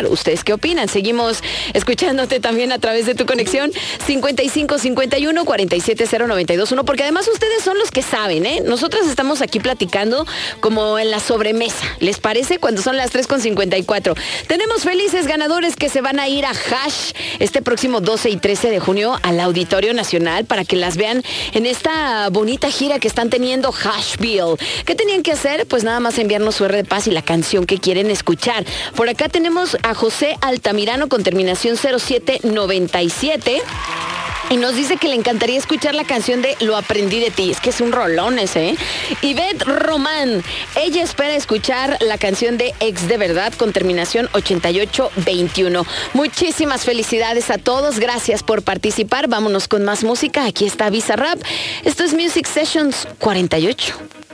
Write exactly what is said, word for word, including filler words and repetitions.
escuchar. ¿Ustedes qué opinan? Seguimos escuchándote también a través de tu conexión cincuenta y cinco cincuenta y uno cuarenta y siete cero noventa y dos uno, porque además ustedes son los que saben, ¿eh? Nosotras estamos aquí platicando como en la sobremesa. ¿Les parece? Cuando son las tres con cincuenta y cuatro. Tenemos felices ganadores que se van a ir a Hash este próximo doce y trece de junio al Auditorio Nacional para que las vean en esta bonita gira que están teniendo Hashville. ¿Qué tenían que hacer? Pues nada más enviarnos su R de paz y la canción que quieren escuchar. Por acá tenemos a José Altamirano con terminación cero siete noventa y siete. Y nos dice que le encantaría escuchar la canción de Lo aprendí de ti. Es que es un rolón ese, ¿eh? Ivette Román, ella espera escuchar la canción de Ex de Verdad con terminación ochenta y ocho veintiuno. Muchísimas felicidades a todos. Gracias por participar. Vámonos con más música. Aquí está Bizarrap. Esto es Music Sessions cuarenta y ocho.